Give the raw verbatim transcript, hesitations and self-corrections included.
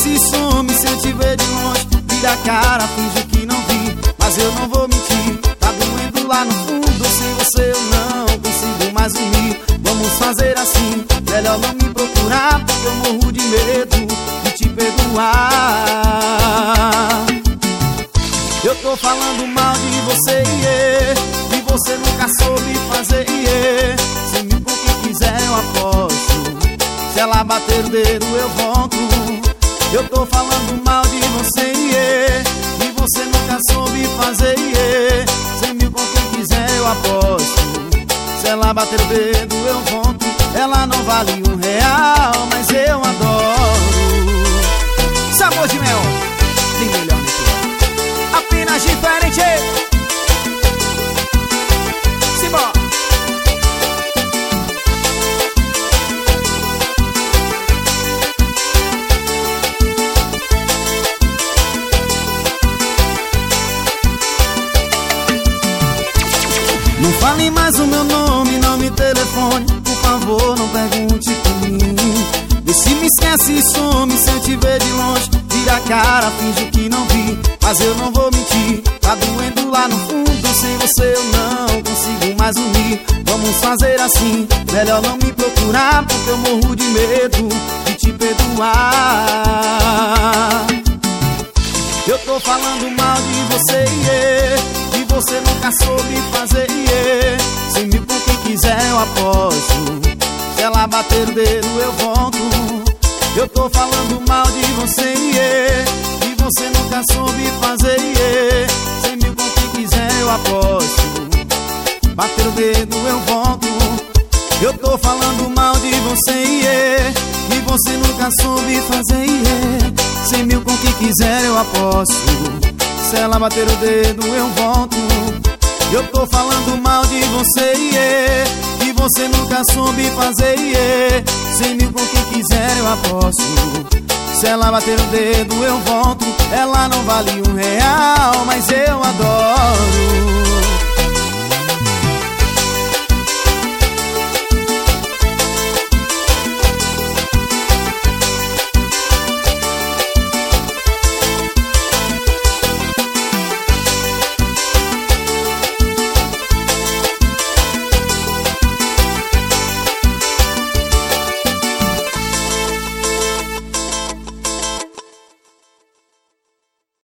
esquece e some se eu te ver de longe. Vira a cara, finge que não vi, mas eu não vou mentir. Tá doendo lá no fundo, sem você eu não consigo mais dormir. Vamos fazer assim, melhor não me procurar, porque eu morro de medo de te perdoar. Eu tô falando mal de você, yeah, e você nunca soube fazer, yeah. Se me com quem quiser eu aposto, se ela bater o dedo eu volto. Eu tô falando mal de você, yeah, e você nunca soube fazer, yeah. Cem mil com quem quiser eu aposto, se ela bater o dedo eu volto. Ela não vale um real, mas eu adoro. Sabor de mel, tem melhor do que apenas diferente. Simbora. Não fale mais o meu nome, não me telefone, por favor, não pergunte por mim. Vê se me esquece e some se eu te ver de longe. Vira a cara, finge que não vi, mas eu não vou mentir. Tá doendo lá no fundo, sem você eu não consigo mais dormir. Vamos fazer assim, melhor não me procurar, porque eu morro de medo de te perdoar. Eu tô falando mal de você, yeah, e você nunca soube fazer, yeah. Cem mil com quem quiser eu aposto, se ela bater o dedo eu volto. Eu tô falando mal de você, yeah, e você nunca soube fazer, yeah. Cem mil com quem quiser eu aposto, bater o dedo eu volto. Eu tô falando mal de você, yeah, e você nunca soube fazer, yeah. Cem mil com quem quiser eu aposto, se ela bater o dedo eu volto. Eu tô falando mal de você, yeah, e você nunca soube fazer, yeah. Cem mil com quem quiser eu aposto, se ela bater o dedo eu volto. Ela não vale um real, mas eu adoro.